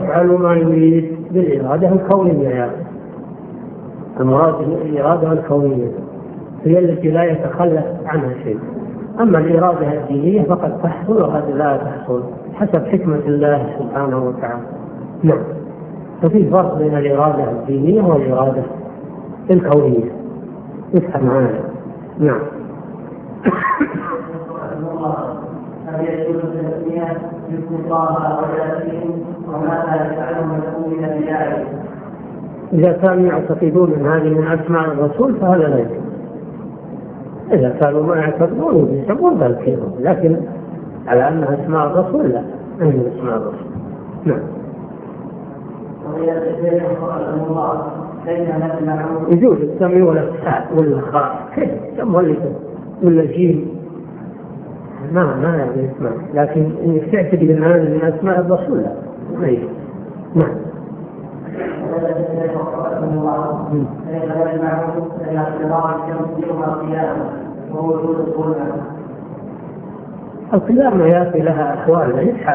يفعل ما يريد بالإرادة الكونية يعني. المراد الإرادة الكونية هي التي لا يتخلف عنها شيء. أما الإرادة الدينية فقد تحصل وقد لا تحصل حسب حكمة الله سبحانه وتعالى. نعم. ففي فرق بين الإرادة الدينية والإرادة الكونية. افهم معنا. نعم. هل يجوز التسمية باسم الله وذاتهم وماذا يفعلون من ذلك؟ إذا كانوا يعتقدون أن هذه من أسماء الرسول فهذا لا يجوز. إذا كانوا ما يعتقدون يسمون ذلك، لكن على أنها أسماء الرسول لا، من أسماء الرسول. نعم. يجوز السمي والخاء ولا جيم ما يعني اسماء، لكن إنك تعتقد أن هذه من أسماء الرسول لا، ما يجوز. نعم. القيامة يأتي لها أحوال